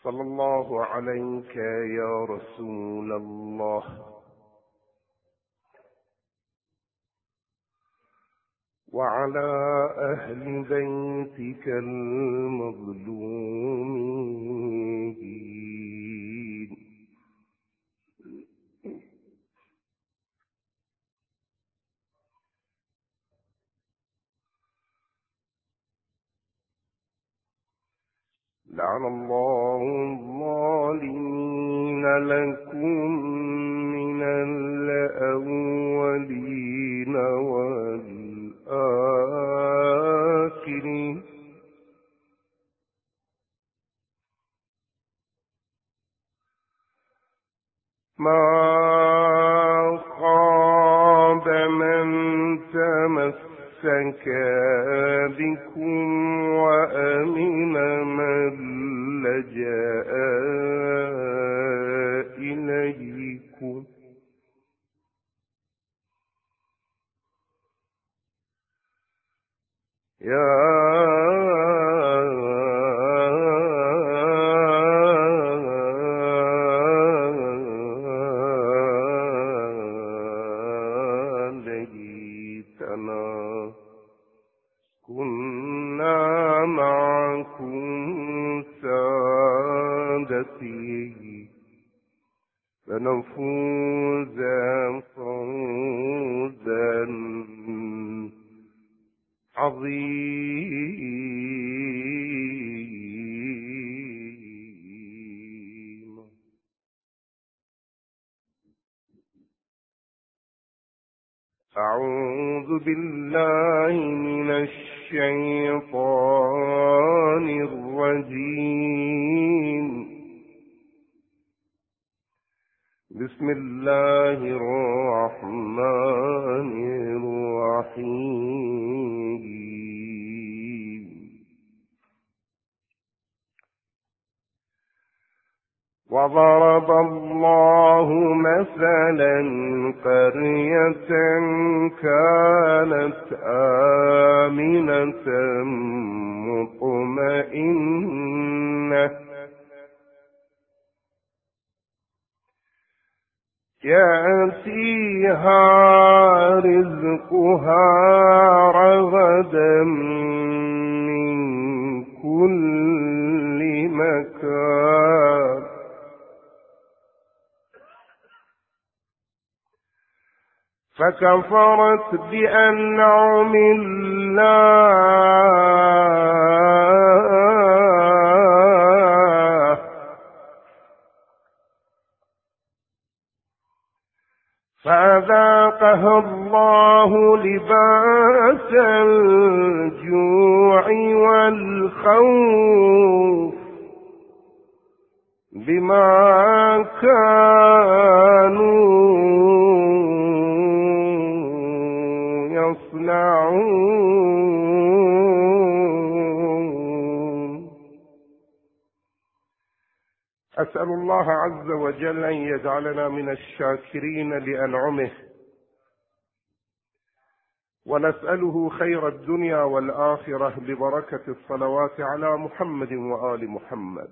صلى الله عليك يا رسول الله وعلى أهل بيتك المظلومين. لعن الله الظالمين لكم من الأولين والآخرين. ما خاب من تمسك بكم وأمن من لجأ إليكم. يا ليتنا كنا معكم سادتي فنفوز فوزا عظيما. أعوذ بالله من الشيطان الرجيم. بسم الله الرحمن الرحيم. وضرب الله مثلا قرية كانت آمنة مطمئنة يأتيها رزقها رغدا من كل مكان فكفرت بأنعم الله فأذاقها الله لباس الجوع والخوف بما كانوا يصنعون. أسأل الله عز وجل أن يجعلنا من الشاكرين لأنعمه، ونسأله خير الدنيا والآخرة ببركة الصلوات على محمد وآل محمد.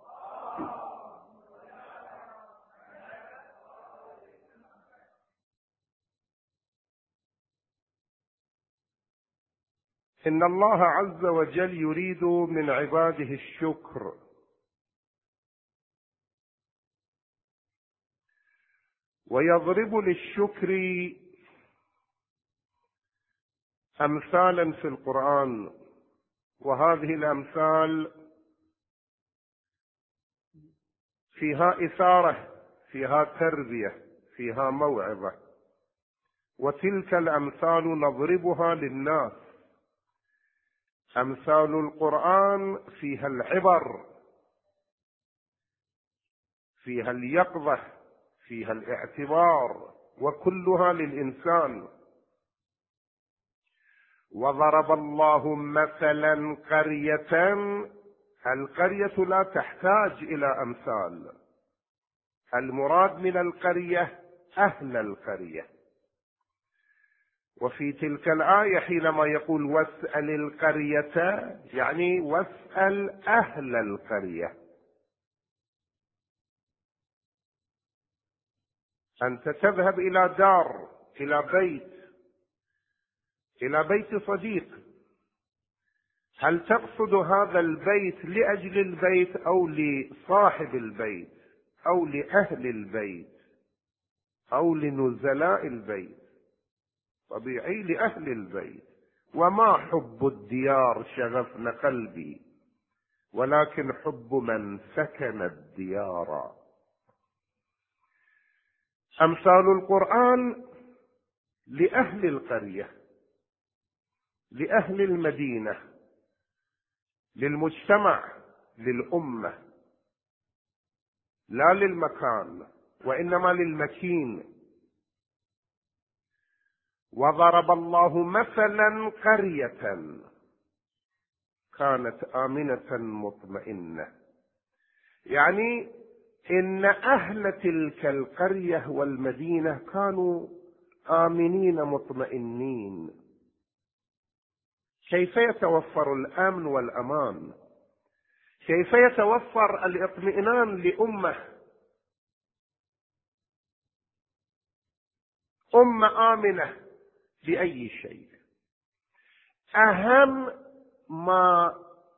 إن الله عز وجل يريد من عباده الشكر، ويضرب للشكر أمثالا في القرآن، وهذه الأمثال فيها إثارة، فيها تربية، فيها موعظة، وتلك الأمثال نضربها للناس. أمثال القرآن فيها العبر، فيها اليقظة، فيها الاعتبار، وكلها للإنسان. وضرب الله مثلا قرية، القرية لا تحتاج إلى أمثال، المراد من القرية أهل القرية. وفي تلك الآية حينما يقول واسأل القرية يعني واسأل أهل القرية، أنت تذهب إلى دار، إلى بيت صديق، هل تقصد هذا البيت لأجل البيت أو لصاحب البيت أو لأهل البيت أو لنزلاء البيت؟ طبيعي لأهل البيت. وما حب الديار شغفن قلبي، ولكن حب من سكن الديار. أمثال القرآن لأهل القرية، لأهل المدينة، للمجتمع، للأمة، لا للمكان وإنما للمكين. وضرب الله مثلا قرية كانت آمنة مطمئنة، يعني إن أهل تلك القرية والمدينة كانوا آمنين مطمئنين. كيف يتوفر الأمن والأمان؟ كيف يتوفر الاطمئنان لأمة آمنة بأي شيء؟ أهم ما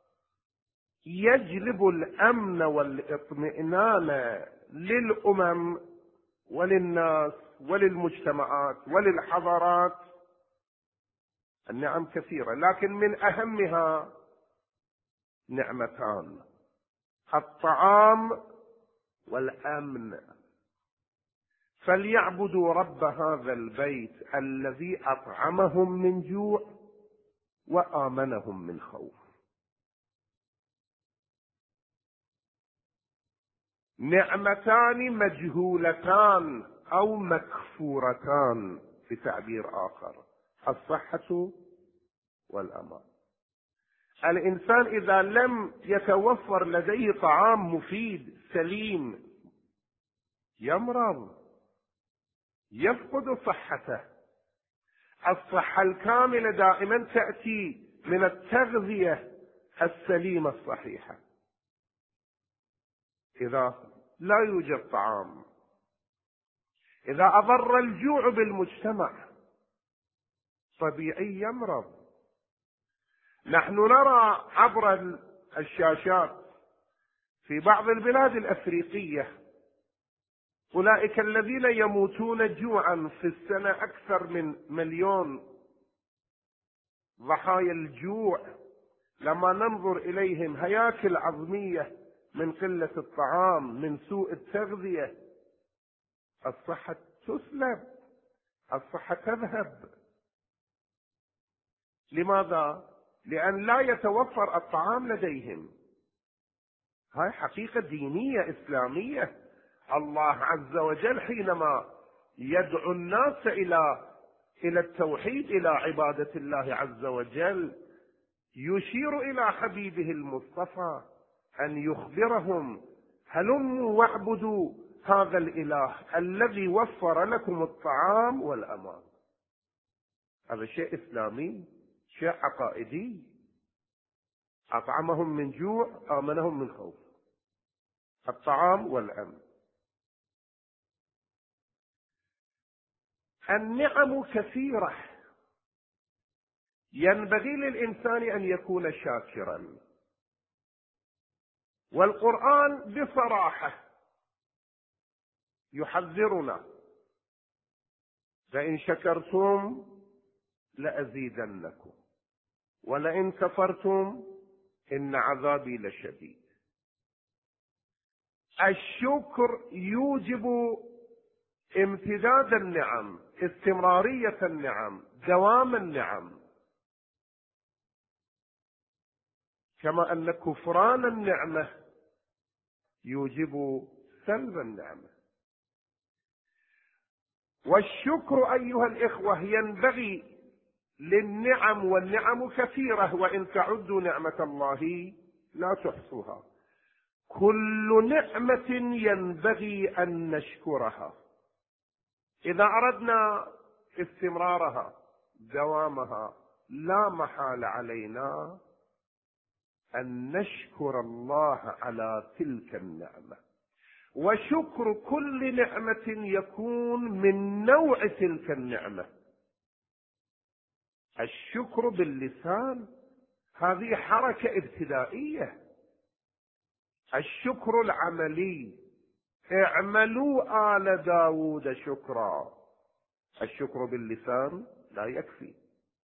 يجلب الأمن والاطمئنان للأمم وللناس وللمجتمعات وللحضارات النعم كثيرة، لكن من أهمها نعمتان: الطعام والأمن. فليعبدوا رب هذا البيت الذي أطعمهم من جوع وآمنهم من خوف. نعمتان مجهولتان أو مكفورتان بتعبير آخر: الصحة والأمان. الإنسان إذا لم يتوفر لديه طعام مفيد سليم يمرض، يفقد صحته. الصحة الكاملة دائما تأتي من التغذية السليمة الصحيحة. إذا لا يوجد طعام، إذا أضر الجوع بالمجتمع، طبيعي يمرض. نحن نرى عبر الشاشات في بعض البلاد الأفريقية أولئك الذين يموتون جوعا في السنة أكثر من 1,000,000 ضحايا الجوع. لما ننظر إليهم هياكل عظمية من قلة الطعام، من سوء التغذية، الصحة تسلب، الصحة تذهب. لماذا؟ لأن لا يتوفر الطعام لديهم. هاي حقيقة دينية إسلامية. الله عز وجل حينما يدعو الناس إلى التوحيد، إلى عبادة الله عز وجل، يشير إلى حبيبه المصطفى أن يخبرهم: هلموا واعبدوا هذا الإله الذي وفر لكم الطعام والأمان. هذا شيء إسلامي، شيء عقائدي. أطعمهم من جوع، آمنهم من خوف. الطعام والأمن. النعم كثيرة، ينبغي للإنسان أن يكون شاكرا. والقرآن بصراحة يحذرنا: لئن شكرتم لأزيدنكم ولئن كفرتم إن عذابي لشديد. الشكر يوجب امتداد النعم، استمرارية النعم، دوام النعم، كما أن كفران النعمة يوجب سلب النعمة. والشكر أيها الإخوة ينبغي للنعم، والنعم كثيرة، وإن تعدوا نعمة الله لا تحصوها. كل نعمة ينبغي أن نشكرها إذا أردنا استمرارها، دوامها. لا محال علينا أن نشكر الله على تلك النعمة. وشكر كل نعمة يكون من نوع تلك النعمة. الشكر باللسان هذه حركة ابتدائية. الشكر العملي، اعملوا آل داود شكرا. الشكر باللسان لا يكفي.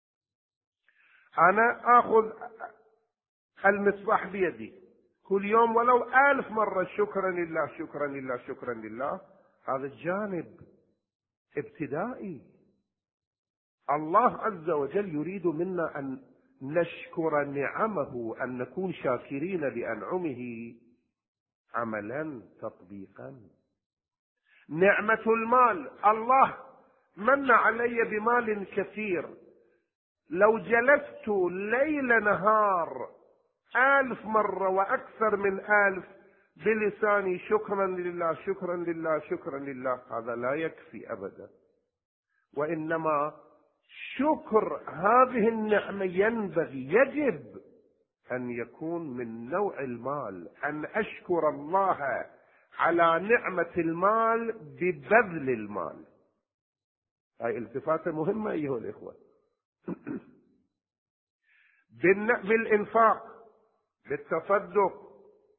أنا أخذ المصباح بيدي كل يوم ولو 1000 مرة شكرا لله شكرا لله شكرا لله، هذا الجانب ابتدائي. الله عز وجل يريد منا أن نشكر نعمه، أن نكون شاكرين لأنعمه عملا تطبيقا. نعمة المال، الله من علي بمال كثير، لو جلست ليل نهار 1000 مرة وأكثر من 1000 بلساني شكرا لله شكرا لله شكرا لله، هذا لا يكفي أبدا. وإنما شكر هذه النعمة ينبغي يجب أن يكون من نوع المال، أن أشكر الله على نعمة المال ببذل المال. هاي التفاتة مهمة أيها الإخوة. بالإنفاق، بالتصدق،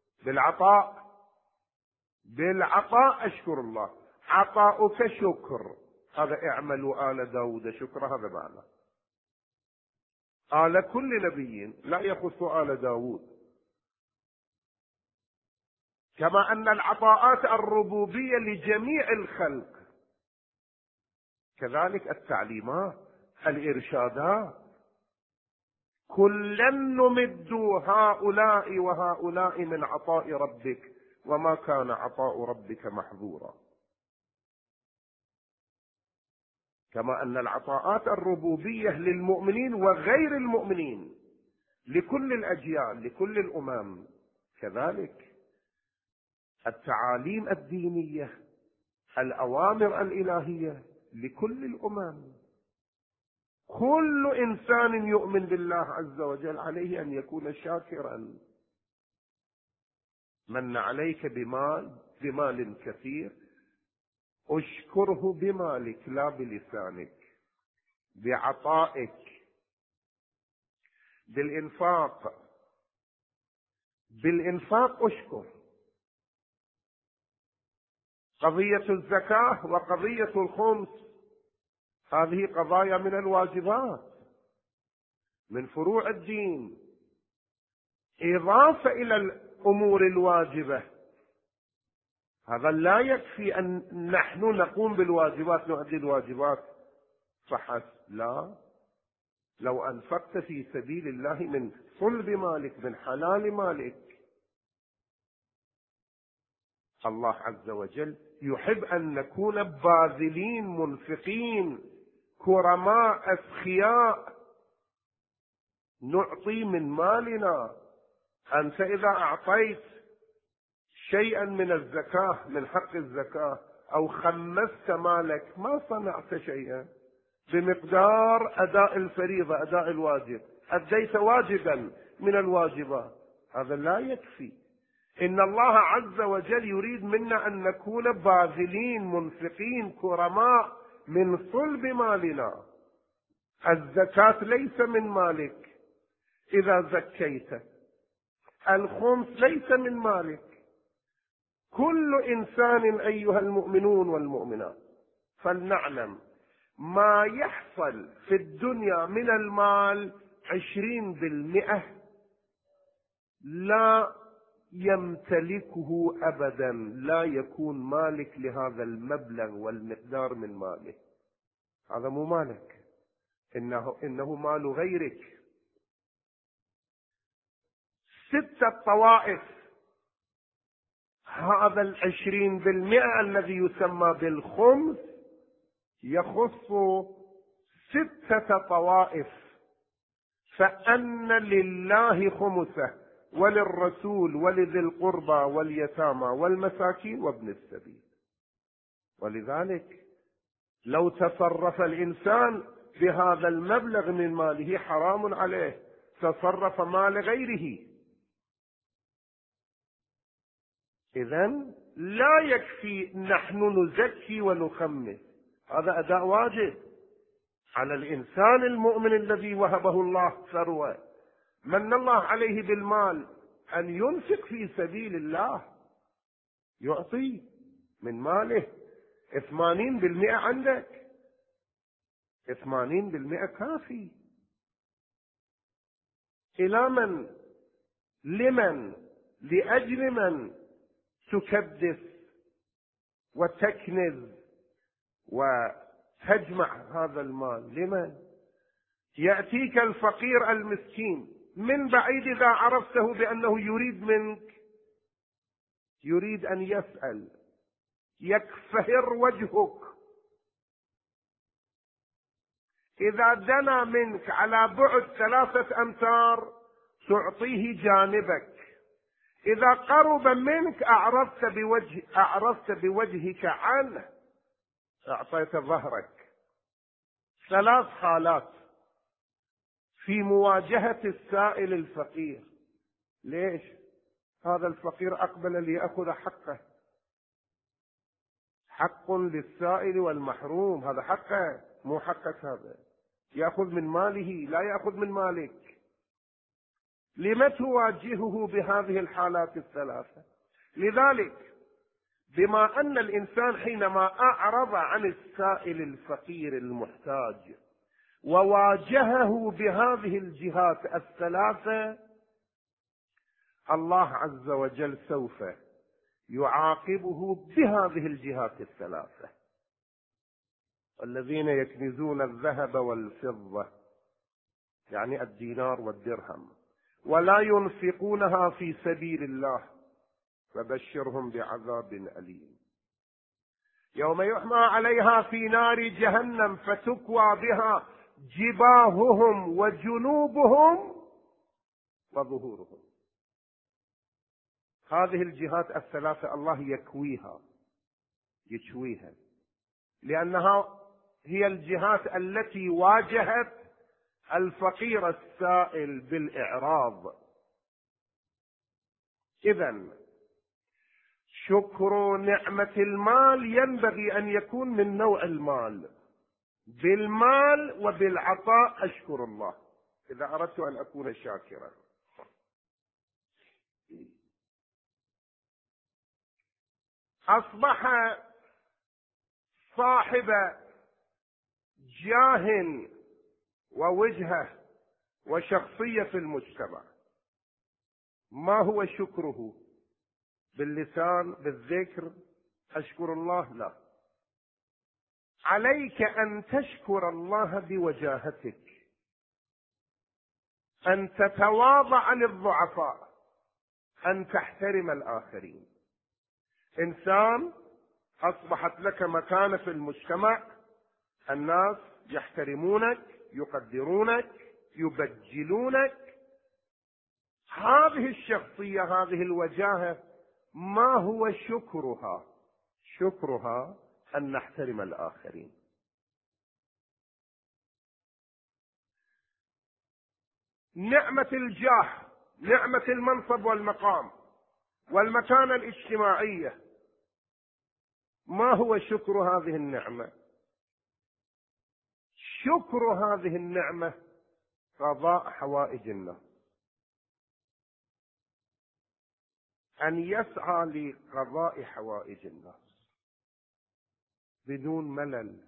بالعطاء أشكر الله. عطاؤك شكر، هذا اعملوا آل داود شكرا، هذا معنى. آل كل نبي لا يخص آل داود. كما أن العطاءات الربوبية لجميع الخلق، كذلك التعليمات، الإرشادات، كلا نمد هؤلاء وهؤلاء من عطاء ربك وما كان عطاء ربك محظورا. كما أن العطاءات الربوبية للمؤمنين وغير المؤمنين، لكل الأجيال، لكل الأمم، كذلك التعاليم الدينية، الأوامر الإلهية لكل الأمم. كل إنسان يؤمن بالله عز وجل عليه أن يكون شاكرا. من عليك بمال كثير، اشكره بمالك لا بلسانك، بعطائك، بالإنفاق اشكر. قضية الزكاة وقضية الخمس هذه قضايا من الواجبات، من فروع الدين، إضافة إلى الأمور الواجبة. هذا لا يكفي أن نحن نقوم بالواجبات، نؤدي الواجبات فحسب، لا. لو أنفقت في سبيل الله من صلب مالك، من حلال مالك، الله عز وجل يحب أن نكون باذلين منفقين كرماء أسخياء، نعطي من مالنا. أنت إذا أعطيت شيئا من الزكاة، من حق الزكاة، أو خمست مالك، ما صنعت شيئا بمقدار أداء الفريضة، أداء الواجب، أديت واجبا من الواجبات، هذا لا يكفي. إن الله عز وجل يريد منا أن نكون باذلين منفقين كرماء من صلب مالنا. الزكاة ليس من مالك إذا زكيت، الخمس ليس من مالك. كل إنسان أيها المؤمنون والمؤمنات فلنعلم ما يحصل في الدنيا من المال 20% لا يمتلكه أبدا، لا يكون مالك لهذا المبلغ والمقدار من ماله. هذا مو مالك، إنه مال غيرك. 6 طوائف، هذا 20% الذي يسمى بالخمس يخص 6 طوائف، فأن لله خمسه وللرسول ولذي القربى واليتامى والمساكين وابن السبيل. ولذلك لو تصرف الإنسان بهذا المبلغ من ماله حرام عليه تصرف مال غيره. إذن لا يكفي نحن نزكي ونخمس، هذا أداء واجب على الإنسان المؤمن الذي وهبه الله ثروة من الله عليه بالمال أن ينفق في سبيل الله، يعطي من ماله 80% عندك، 80% كافي. إلى من؟ لمن؟ لأجل من تكدس وتكنز وتجمع هذا المال؟ لمن؟ يأتيك الفقير المسكين من بعيد إذا عرفته بأنه يريد منك، يريد أن يسأل، يكفهر وجهك. إذا دنا منك على بعد 3 أمتار تعطيه جانبك، إذا قرب منك أعرضت بوجهك عنه، أعطيت ظهرك. 3 حالات في مواجهة السائل الفقير. ليش؟ هذا الفقير أقبل ليأخذ حقه، حق للسائل والمحروم، هذا حقه مو حقك، هذا يأخذ من ماله لا يأخذ من مالك. لم تواجهه بهذه الحالات ال3؟ لذلك بما أن الإنسان حينما أعرض عن السائل الفقير المحتاج وواجهه بهذه الجهات ال3، الله عز وجل سوف يعاقبه بهذه الجهات ال3. الذين يكنزون الذهب والفضة، يعني الدينار والدرهم، ولا ينفقونها في سبيل الله فبشرهم بعذاب أليم. يوم يحمى عليها في نار جهنم فتكوى بها جباههم وجنوبهم وظهورهم. هذه الجهات ال3 الله يكويها، يشويها، لأنها هي الجهات التي واجهت الفقير السائل بالإعراض. إذن شكر نعمة المال ينبغي أن يكون من نوع المال. بالمال وبالعطاء أشكر الله إذا أردت أن أكون شاكرا. أصبح صاحب جاه ووجهة وشخصية في المجتمع، ما هو شكره؟ باللسان، بالذكر، أشكر الله؟ لا، عليك أن تشكر الله بوجاهتك، أن تتواضع للضعفاء، أن تحترم الآخرين. إنسان أصبحت لك مكانة في المجتمع، الناس يحترمونك، يقدرونك، يبجلونك. هذه الشخصية، هذه الوجاهة، ما هو شكرها؟ شكرها أن نحترم الآخرين. نعمة الجاه، نعمة المنصب والمقام والمكانة الاجتماعية، ما هو شكر هذه النعمة؟ شكر هذه النعمة قضاء حوائج الناس، أن يسعى لقضاء حوائج الناس بدون ملل،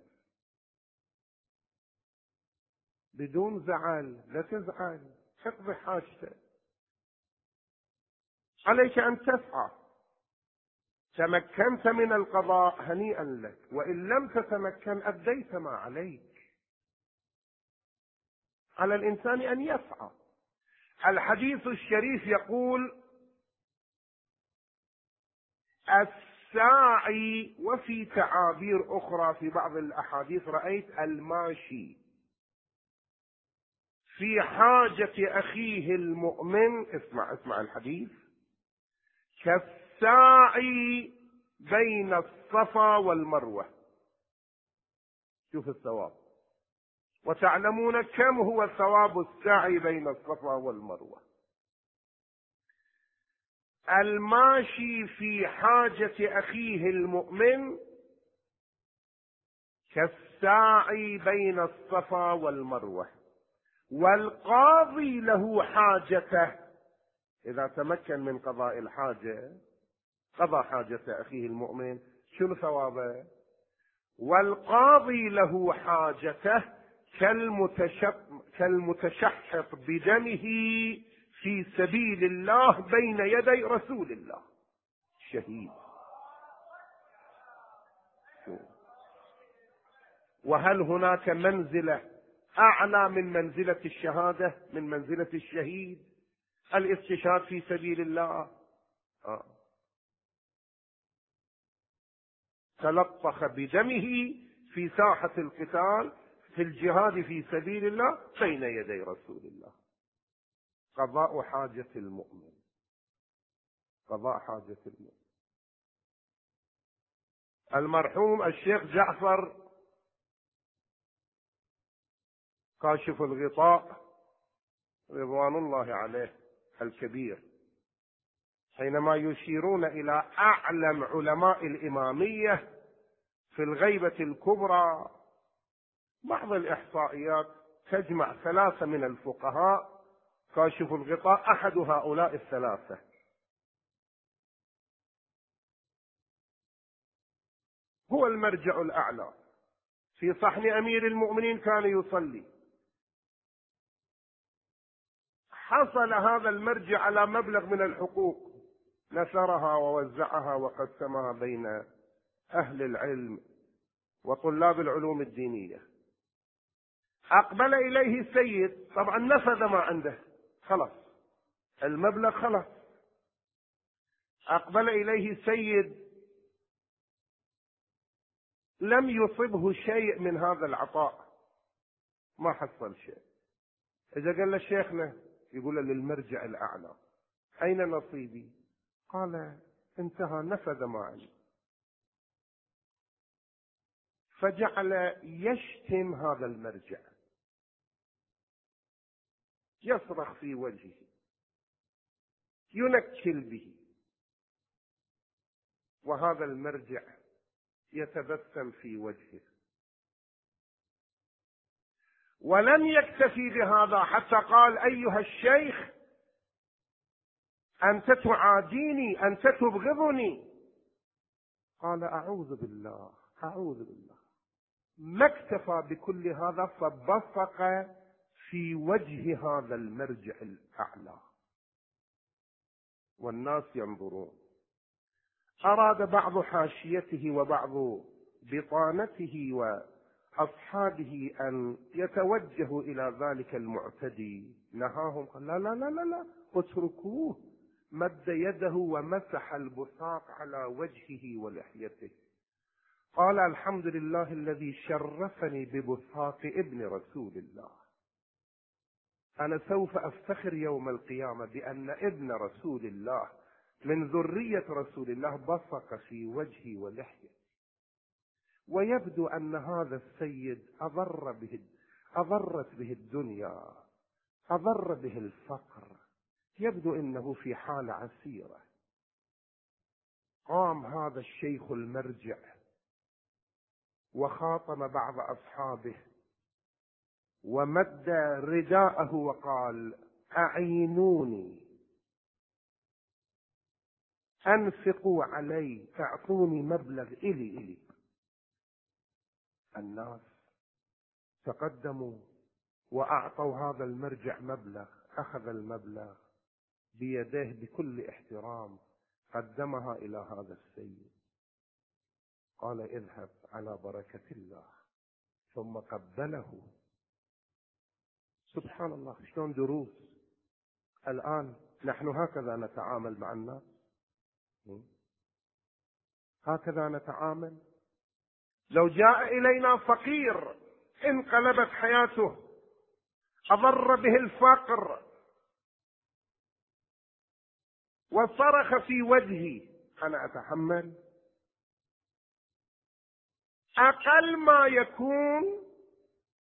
بدون زعل. لا تزعل، اقضي حاجتك، عليك أن تسعى. تمكنت من القضاء هنيئا لك، وإن لم تتمكن أديت ما عليك. على الإنسان أن يسعى. الحديث الشريف يقول الساعي، وفي تعابير أخرى في بعض الأحاديث رأيت الماشي في حاجة أخيه المؤمن. اسمع الحديث: كالساعي بين الصفا والمروة. شوف الثواب، وتعلمون كم هو ثواب الساعي بين الصفا والمروة. الماشي في حاجة أخيه المؤمن كالساعي بين الصفا والمروة، والقاضي له حاجته إذا تمكن من قضاء الحاجة، قضى حاجة أخيه المؤمن، شنو ثوابه؟ والقاضي له حاجته كالمتشحط بدمه في سبيل الله بين يدي رسول الله، شهيد. وهل هناك منزلة أعلى من منزلة الشهادة، من منزلة الشهيد؟ الاستشهاد في سبيل الله. تلطخ بدمه في ساحة القتال في الجهاد في سبيل الله بين يدي رسول الله. قضاء حاجة المؤمن، قضاء حاجة المؤمن. المرحوم الشيخ جعفر كاشف الغطاء رضوان الله عليه الكبير، حينما يشيرون إلى أعلم علماء الإمامية في الغيبة الكبرى، بعض الإحصائيات تجمع 3 من الفقهاء كاشف الغطاء أحد هؤلاء ال3. هو المرجع الأعلى. في صحن أمير المؤمنين كان يصلي، حصل هذا المرجع على مبلغ من الحقوق، نشرها ووزعها وقسمها بين أهل العلم وطلاب العلوم الدينية. أقبل إليه السيد، طبعا نفذ ما عنده، خلاص المبلغ خلاص. أقبل إليه السيد لم يصبه شيء من هذا العطاء، ما حصل شيء. إذا قال له شيخنا، يقول له للمرجع الأعلى أين نصيبي؟ قال انتهى، نفذ ما عندي. فجعل يشتم هذا المرجع، يصرخ في وجهه، ينكل به، وهذا المرجع يتبسم في وجهه. ولم يكتفي بهذا، حتى قال أيها الشيخ أنت تعاديني، أنت تبغضني. قال أعوذ بالله، أعوذ بالله. ما اكتفى بكل هذا، فبصق في وجه هذا المرجع الأعلى والناس ينظرون. أراد بعض حاشيته وبعض بطانته وأصحابه أن يتوجهوا إلى ذلك المعتدي، نهاهم، قال لا لا لا لا لا، اتركوه. مد يده ومسح البصاق على وجهه ولحيته. قال الحمد لله الذي شرفني ببصاق ابن رسول الله. أنا سوف أفتخر يوم القيامة بأن ابن رسول الله من ذرية رسول الله بصق في وجهي ولحيتي. ويبدو أن هذا السيد أضرت به الدنيا، أضر به الفقر، يبدو أنه في حالة عسيرة. قام هذا الشيخ المرجع وخاطب بعض أصحابه ومد رداءه وقال أعينوني، أنفقوا علي، أعطوني مبلغ إلي. الناس تقدموا وأعطوا هذا المرجع مبلغ، أخذ المبلغ بيديه بكل احترام، قدمها إلى هذا السيد، قال اذهب على بركة الله، ثم قبله. سبحان الله، شلون دروس. الآن نحن هكذا نتعامل مع الناس، هكذا نتعامل. لو جاء إلينا فقير انقلبت حياته، أضر به الفقر وصرخ في وجهي، أنا أتحمل؟ أقل ما يكون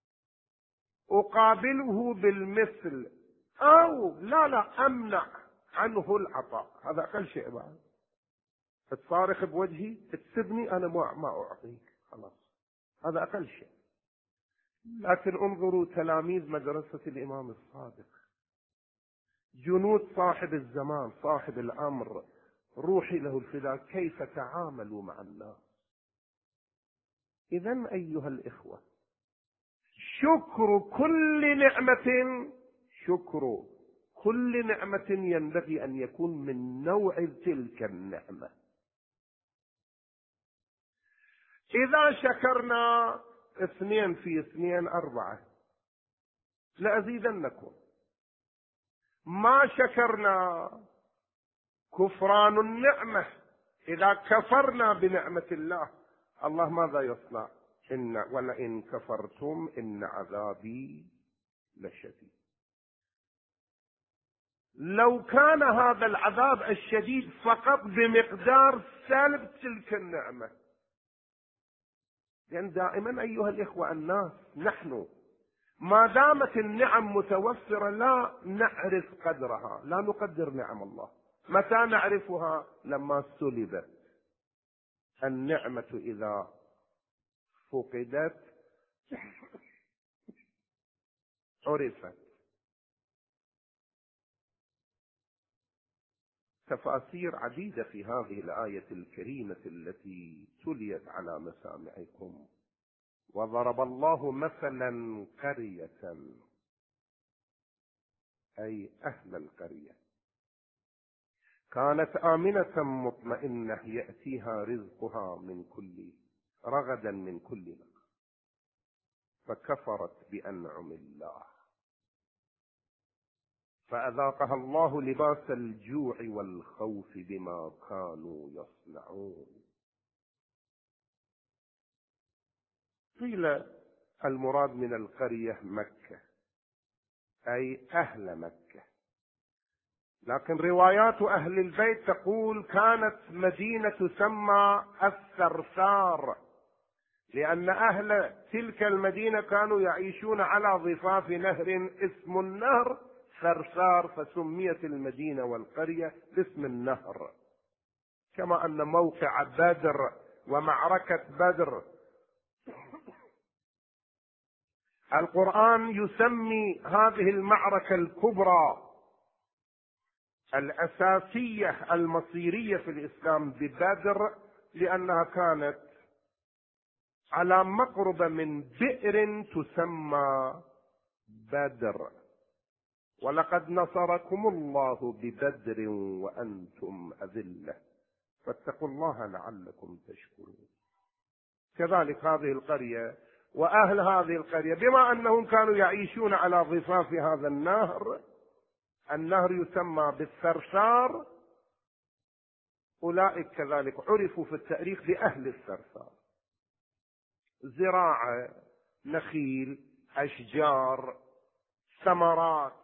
أقابله بالمثل، أو لا أمنع عنه العطاء. هذا أقل شيء بعد. تصارخ بوجهي تسبني أنا ما أعطيك، خلاص هذا أقل شيء. لكن انظروا تلاميذ مدرسة الإمام الصادق، جنود صاحب الزمان صاحب الأمر، روحي له الفداء، كيف تعاملوا مع الناس. إذن أيها الإخوة، شكر كل نعمة ينبغي أن يكون من نوع تلك النعمة. إذا شكرنا 2 في 2 4 لأزيدنكم. ما شكرنا كفران النعمة. إذا كفرنا بنعمة الله، الله ماذا يصنع؟ ولئن كفرتم إن عذابي لشديد. لو كان هذا العذاب الشديد فقط بمقدار سلب تلك النعمة، لأن دائما أيها الإخوة الناس نحن ما دامت النعم متوفرة لا نعرف قدرها، لا نقدر نعم الله. متى نعرفها؟ لما سلبت. النعمة إذا فقدت عرفت. تفاسير عديدة في هذه الآية الكريمة التي تليت على مسامعكم. وضرب الله مثلا قرية، أي أهل القرية، كانت آمنة مطمئنة يأتيها رزقها رغدا من كل مكان، فكفرت بأنعم الله فأذاقها الله لباس الجوع والخوف بما كانوا يصنعون. قيل المراد من القرية مكة، أي أهل مكة، لكن روايات أهل البيت تقول كانت مدينة تسمى الثرثار، لأن أهل تلك المدينة كانوا يعيشون على ضفاف نهر اسم النهر ثرثار، فسميت المدينة والقرية باسم النهر. كما أن موقع بدر ومعركة بدر القرآن يسمي هذه المعركة الكبرى الأساسية المصيرية في الإسلام ببدر، لأنها كانت على مقربة من بئر تسمى بدر. ولقد نصركم الله ببدر وأنتم أذلة فاتقوا الله لعلكم تشكرون. كذلك هذه القرية وأهل هذه القرية بما أنهم كانوا يعيشون على ضفاف هذا النهر يسمى بالثرثار، أولئك كذلك عرفوا في التاريخ بأهل الثرثار. زراعة، نخيل، أشجار، ثمرات،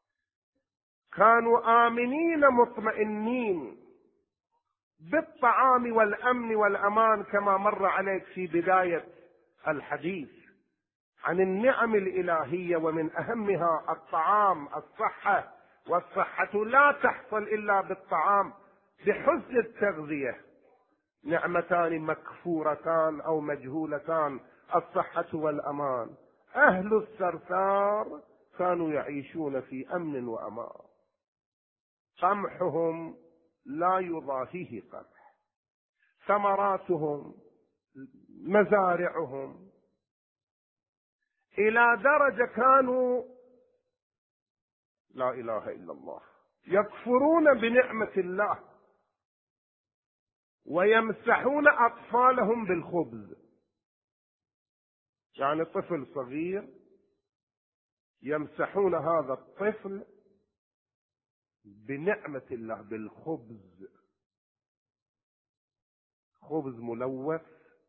كانوا آمنين مطمئنين بالطعام والأمن والأمان، كما مر عليك في بداية الحديث عن النعم الإلهية، ومن أهمها الطعام، الصحة، والصحة لا تحصل إلا بالطعام بحسن التغذية. نعمتان مكفورتان أو مجهولتان، الصحة والأمان. أهل الثرثار كانوا يعيشون في أمن وأمان، قمحهم لا يضاهيه قمح، ثمراتهم، مزارعهم، إلى درجة كانوا لا إله إلا الله يكفرون بنعمة الله ويمسحون أطفالهم بالخبز. يعني طفل صغير يمسحون هذا الطفل بنعمة الله بالخبز، خبز ملوث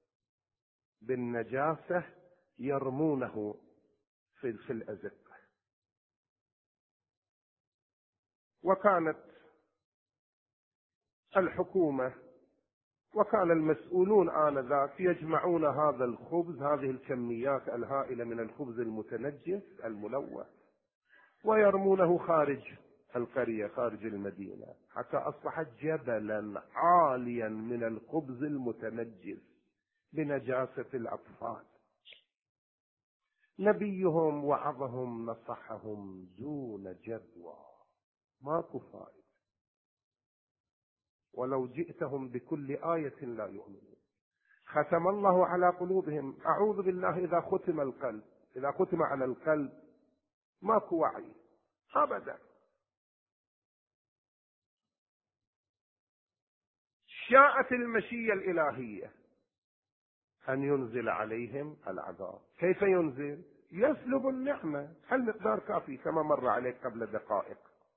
بالنجاسة يرمونه في الأزقة. وكانت الحكومة وكان المسؤولون آنذاك يجمعون هذا الخبز، هذه الكميات الهائلة من الخبز المتنجس الملوث، ويرمونه خارج القرية خارج المدينة حتى أصبحت جبلا عاليا من الخبز المتنجس بنجاسة الأطفال. نبيهم وعظهم نصحهم دون جدوى، ماكو فائدة، ولو جئتهم بكل آية لا يؤمنون. ختم الله على قلوبهم. أعوذ بالله إذا ختم القلب، إذا ختم على القلب ماكو وعي أبدا. شاءت المشيئة الإلهية أن ينزل عليهم العذاب. كيف ينزل؟ يسلب النعمة. المقدار كافي كما مر عليك قبل دقائق.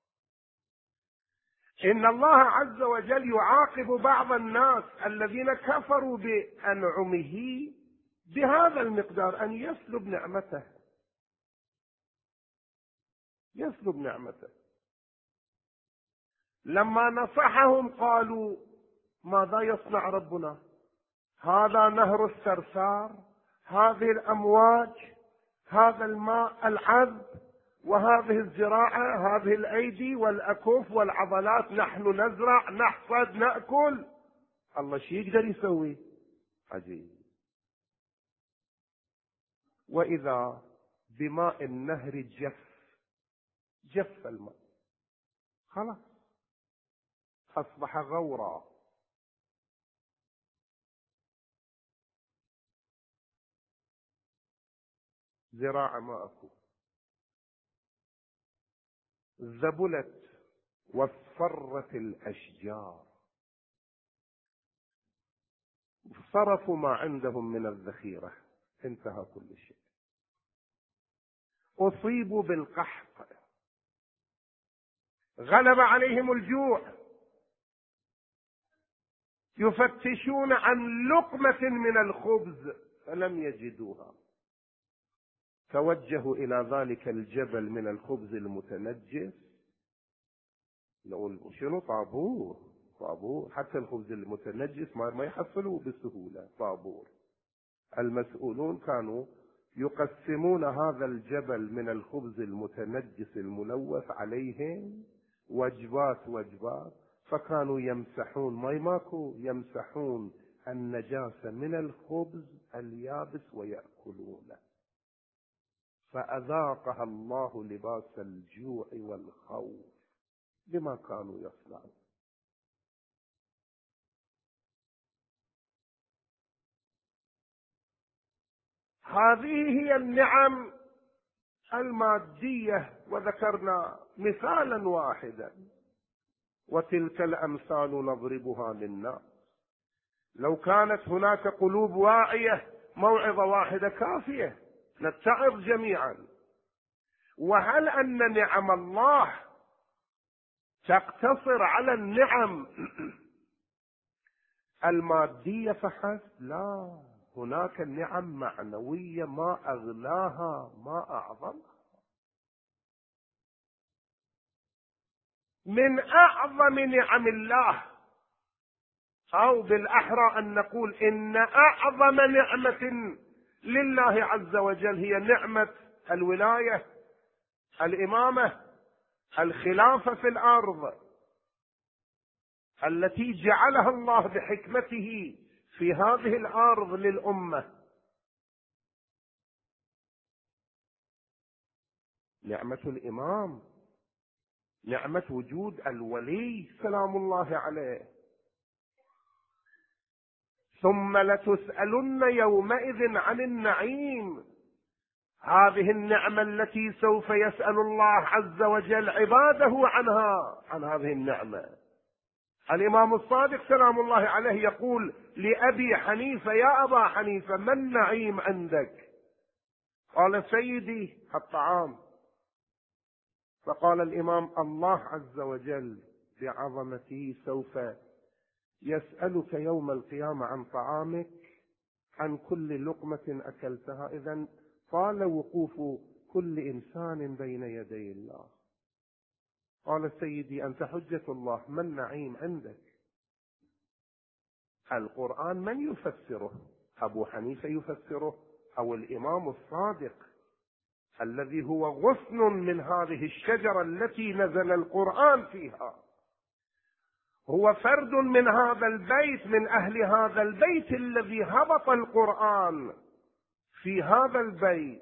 إن الله عز وجل يعاقب بعض الناس الذين كفروا بأنعمه بهذا المقدار، أن يسلب نعمته، يسلب نعمته. لما نصحهم قالوا ماذا يصنع ربنا؟ هذا نهر الثرثار، هذه الأمواج، هذا الماء العذب، وهذه الزراعة، هذه الأيدي والأكف والعضلات، نحن نزرع نحصد نأكل، الله شي يقدر يسوي؟ عجيب. وإذا بماء النهر جف الماء، خلاص أصبح غورا. زراعة ما أكو، ذبلت واصفرت الأشجار، صرفوا ما عندهم من الذخيرة، انتهى كل شيء. أصيبوا بالقحط، غلب عليهم الجوع، يفتشون عن لقمة من الخبز فلم يجدوها، توجهوا إلى ذلك الجبل من الخبز المتنجس. نقول شنو؟ طابور حتى الخبز المتنجس ما يحصلوه بسهولة. طابور. المسؤولون كانوا يقسمون هذا الجبل من الخبز المتنجس الملوث عليهم وجبات، فكانوا يمسحون ماكو، يمسحون النجاسة من الخبز اليابس ويأكلونه. فأذاقها الله لباس الجوع والخوف بما كانوا يصنعون. هذه هي النعم المادية، وذكرنا مثالا واحدا، وتلك الأمثال نضربها للناس. لو كانت هناك قلوب واعية موعظة واحدة كافية، نتعظ جميعا. وهل أن نعم الله تقتصر على النعم المادية فحسب؟ لا، هناك نعم معنوية ما أغلاها ما أعظمها. من أعظم نعم الله، أو بالأحرى أن نقول إن أعظم نعمة لله عز وجل هي نعمة الولاية، الإمامة، الخلافة في الأرض، التي جعلها الله بحكمته في هذه الأرض للأمة. نعمة الإمام، نعمة وجود الولي سلام الله عليه. ثم لتسألن يومئذ عن النعيم، هذه النعمة التي سوف يسأل الله عز وجل عباده عنها، عن هذه النعمة. الإمام الصادق سلام الله عليه يقول لأبي حنيفة: يا أبا حنيفة، ما النعيم عندك؟ قال: سيدي الطعام. فقال الإمام: الله عز وجل بعظمته سوف يسألك يوم القيامة عن طعامك، عن كل لقمة أكلتها. إذن طال وقوف كل إنسان بين يدي الله. قال: سيدي أنت حجة الله، ما النعيم عندك؟ القرآن من يفسره؟ أبو حنيفة يفسره أو الإمام الصادق الذي هو غصن من هذه الشجرة التي نزل القرآن فيها، هو فرد من هذا البيت، من أهل هذا البيت الذي هبط القرآن في هذا البيت،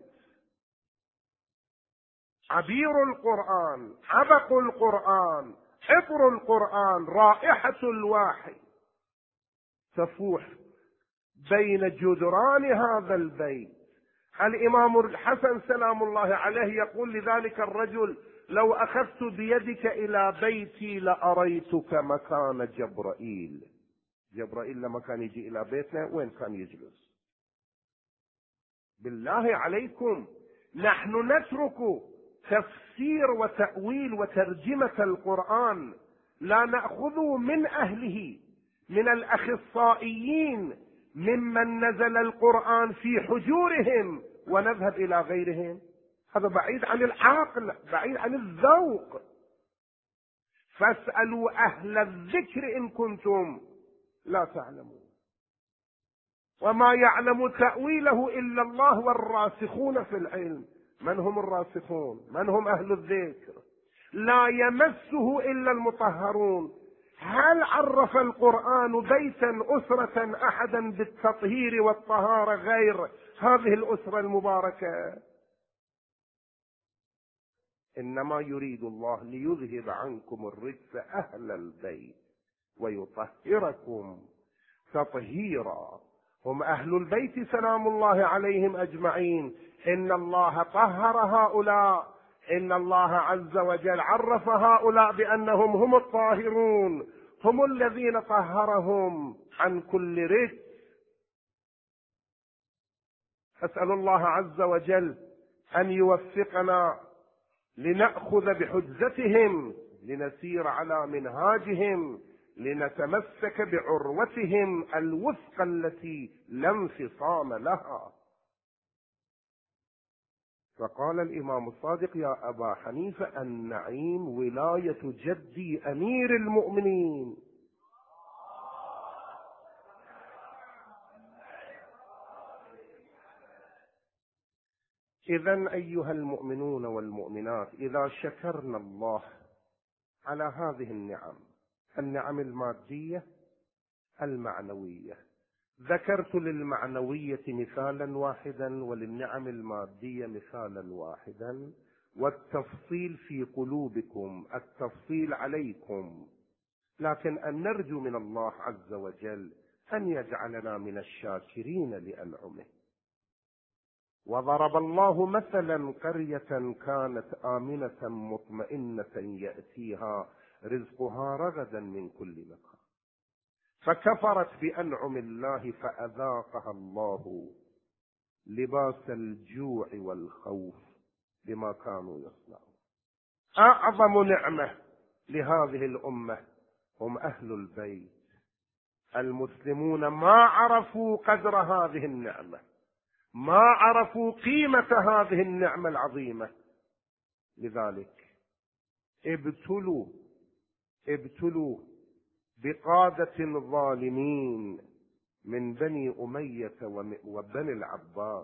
عبير القرآن، عبق القرآن، عطر القرآن، رائحة الوحي تفوح بين جدران هذا البيت. الإمام الحسن سلام الله عليه يقول لذلك الرجل: لو أخذت بيدك إلى بيتي لأريتك مكان جبرائيل. جبرائيل لما كان يجي إلى بيتنا وين كان يجلس؟ بالله عليكم، نحن نترك تفسير وتأويل وترجمة القرآن، لا نأخذ من أهله، من الأخصائيين، ممن نزل القرآن في حجورهم، ونذهب إلى غيرهم. هذا بعيد عن العقل، بعيد عن الذوق. فاسألوا أهل الذكر إن كنتم لا تعلمون. وما يعلم تأويله إلا الله والراسخون في العلم. من هم الراسخون؟ من هم أهل الذكر؟ لا يمسه إلا المطهرون. هل عرف القرآن بيتا، أسرة، أحدا بالتطهير والطهارة غير هذه الأسرة المباركة؟ إنما يريد الله ليذهب عنكم الرجس أهل البيت ويطهركم تطهيرا. هم أهل البيت سلام الله عليهم أجمعين. إن الله طهر هؤلاء، إن الله عز وجل عرف هؤلاء بأنهم هم الطاهرون، هم الذين طهرهم عن كل رجس. أسأل الله عز وجل أن يوفقنا لنأخذ بحجتهم، لنسير على منهاجهم، لنتمسك بعروتهم الوثقى التي لا انفصام لها. فقال الإمام الصادق: يا أبا حنيفة، النعيم ولاية جدي أمير المؤمنين. إذن أيها المؤمنون والمؤمنات، إذا شكرنا الله على هذه النعم المادية المعنوية، ذكرت للمعنوية مثالا واحدا وللنعم المادية مثالا واحدا، والتفصيل في قلوبكم، التفصيل عليكم، لكن أن نرجو من الله عز وجل أن يجعلنا من الشاكرين لأنعمه. وضرب الله مثلا قرية كانت آمنة مطمئنة يأتيها رزقها رغدا من كل مكان، فكفرت بأنعم الله فأذاقها الله لباس الجوع والخوف بما كانوا يصنعون. أعظم نعمة لهذه الأمة هم أهل البيت المسلمون. ما عرفوا قدر هذه النعمة، ما عرفوا قيمة هذه النعمة العظيمة. لذلك ابتلوا بقادة ظالمين من بني أمية وبني العباس.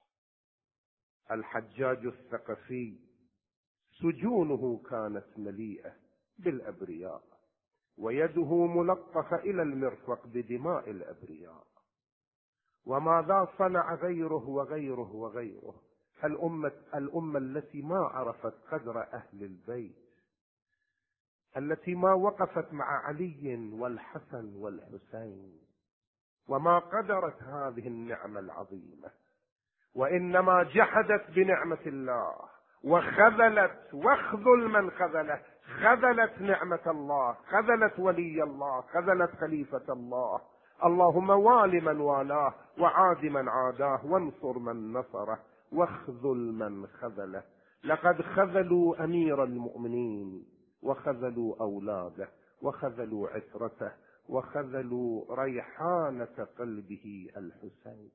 الحجاج الثقفي سجونه كانت مليئة بالأبرياء، ويده ملطخة إلى المرفق بدماء الأبرياء. وماذا صنع غيره وغيره وغيره؟ الأمة التي ما عرفت قدر أهل البيت، التي ما وقفت مع علي والحسن والحسين، وما قدرت هذه النعمة العظيمة، وإنما جحدت بنعمة الله وخذلت. واخذل من خذله، خذلت نعمة الله، خذلت ولي الله، خذلت خليفة الله. اللهم وال من والاه، وعاد من عاداه، وانصر من نصره، واخذل من خذله. لقد خذلوا أمير المؤمنين، وخذلوا أولاده، وخذلوا عترته، وخذلوا ريحانة قلبه الحسين.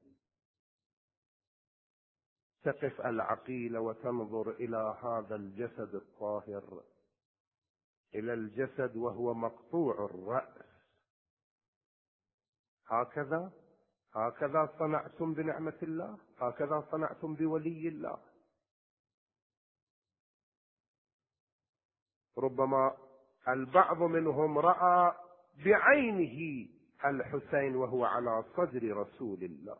تقف العقيل وتنظر إلى هذا الجسد الطاهر، إلى الجسد وهو مقطوع الرأس. هكذا صنعتم بنعمة الله، هكذا صنعتم بولي الله. ربما البعض منهم رأى بعينه الحسين وهو على صدر رسول الله،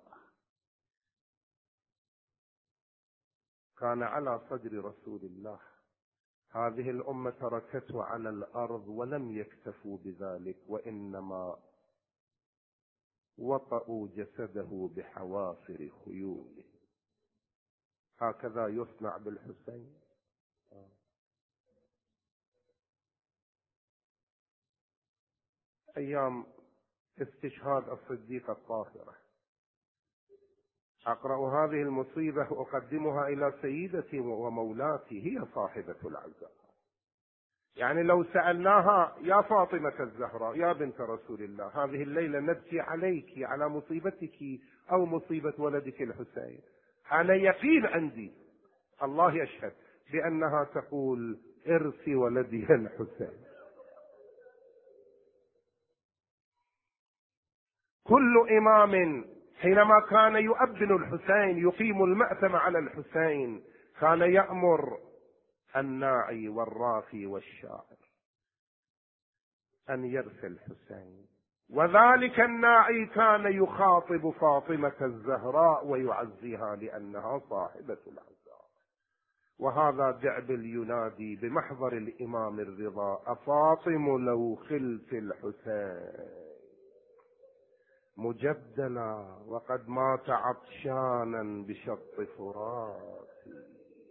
كان على صدر رسول الله. هذه الأمة تركته على الأرض ولم يكتفوا بذلك، وإنما وطئوا جسده بحوافر خيوله. هكذا يصنع بالحسين. أيام استشهاد الصديقة الطاهرة أقرأ هذه المصيبة وأقدمها إلى سيدتي ومولاتي، هي صاحبة العزاء. يعني لو سألناها: يا فاطمة الزهراء يا بنت رسول الله، هذه الليلة نبكي عليك على مصيبتك أو مصيبة ولدك الحسين، أنا يقين عندي الله يشهد بأنها تقول: ارثي ولدي الحسين. كل إمام حينما كان يؤبن الحسين يقيم المأتم على الحسين كان يأمر الناعي والراقي والشاعر أن يرثي الحسين، وذلك الناعي كان يخاطب فاطمة الزهراء ويعزيها لأنها صاحبة العزاء. وهذا دعبل ينادي بمحضر الإمام الرضا: أفاطم لو خلت الحسين مجدلا وقد مات عطشانا بشط فراتي.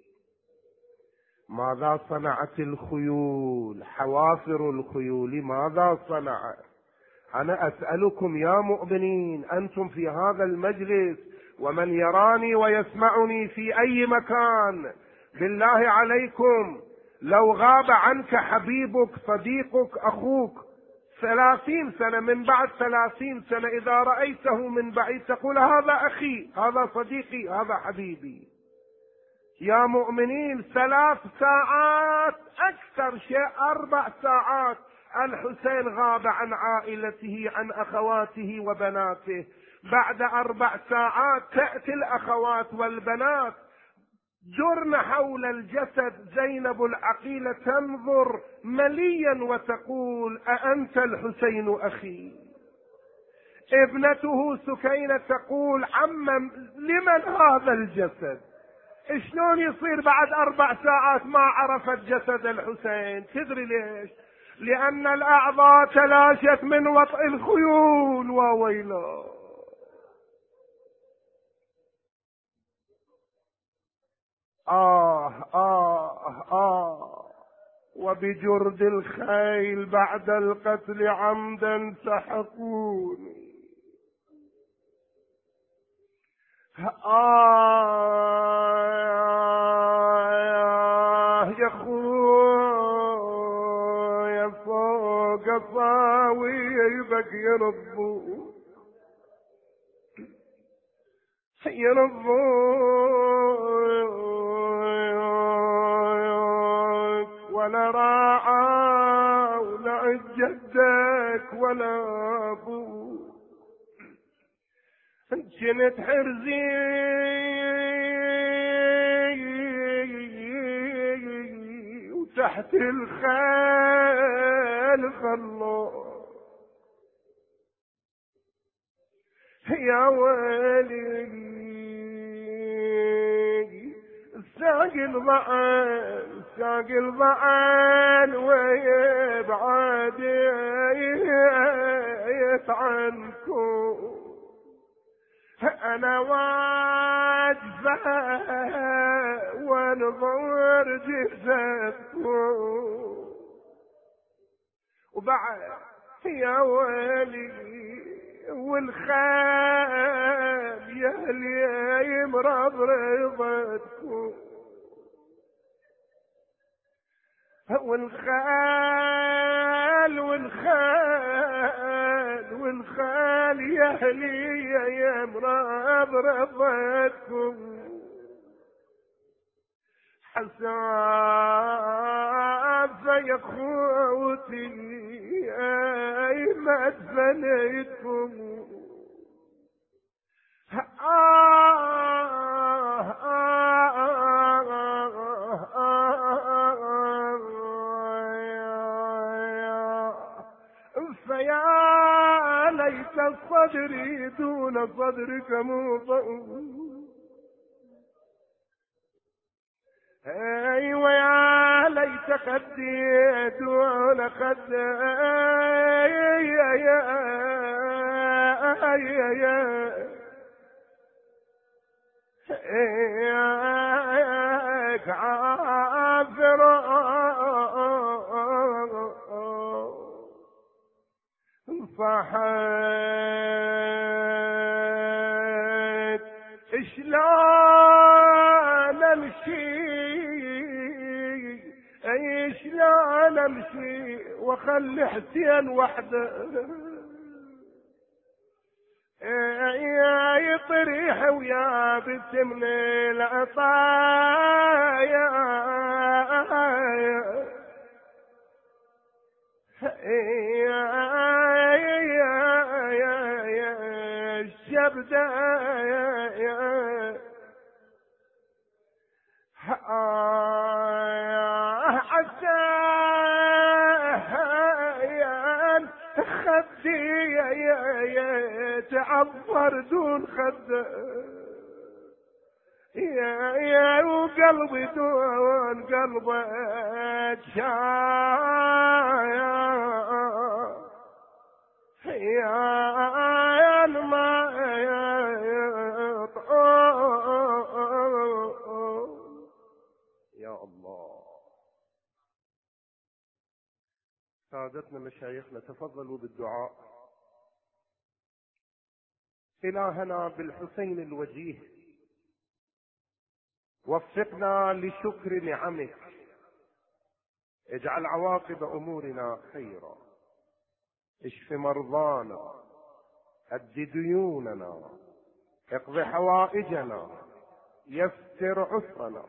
ماذا صنعت الخيول؟ حوافر الخيول ماذا صنعت؟ أنا أسألكم يا مؤمنين، أنتم في هذا المجلس ومن يراني ويسمعني في أي مكان، بالله عليكم لو غاب عنك حبيبك صديقك أخوك 30 سنة، من بعد 30 سنة إذا رأيته من بعيد تقول: هذا أخي، هذا صديقي، هذا حبيبي. يا مؤمنين 3 ساعات، أكثر شيء 4 ساعات الحسين غاب عن عائلته، عن أخواته وبناته. بعد 4 ساعات تأتي الأخوات والبنات جرن حول الجسد، زينب العقيلة تنظر مليا وتقول: أأنت الحسين أخي؟ ابنته سكينة تقول: عمم لمن هذا الجسد؟ شلون يصير بعد 4 ساعات ما عرفت جسد الحسين؟ تدري ليش؟ لأن الأعضاء تلاشت من وطئ الخيول. وويله. وبجرد الخيل بعد القتل عمدا سحقوني. يا خويا فوق صاويبك يرضوا ولا راعى ولا جدك ولا ابوك، جنت حرزي وتحت الخيل خلوه. يا ويلي ساق الضعن، ساق الضعن ويبعد عنكم. أنا واقفة وانظر جسدكم، وبعد يا ويلي والخال يهلي يمرض رضتكم، والخال يهلي يمرض رضتكم. حساب يا اخوتي اي ما دفنيتكم. صدري دون صدرك موطئ. ايوه يا ليت خدي دون خدك عافر صحيت شلون امشي شلون امشي واخلي حسين وحده يا يطريح ويا بنت من العطايا الشبدة عسى خدي تعبر دون خده يا وقلبي دون قلبك شايا يا ما يا الله. سادتنا مشايخنا تفضلوا بالدعاء. إلهنا بالحسين الوجيه وفقنا لشكر نعمك، اجعل عواقب أمورنا خيرا، اشف مرضانا، أد ديوننا، اقض حوائجنا، يسر عسرنا،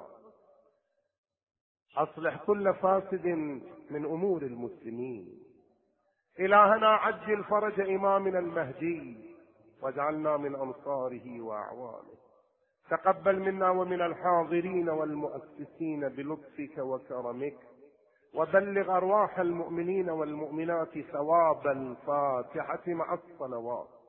أصلح كل فاسد من أمور المسلمين. إلهنا عجل فرج إمامنا المهدي واجعلنا من أنصاره وأعوانه. تقبل منا ومن الحاضرين والمؤسسين بلطفك وكرمك، وبلغ أرواح المؤمنين والمؤمنات ثواب الفاتحة مع الصلوات.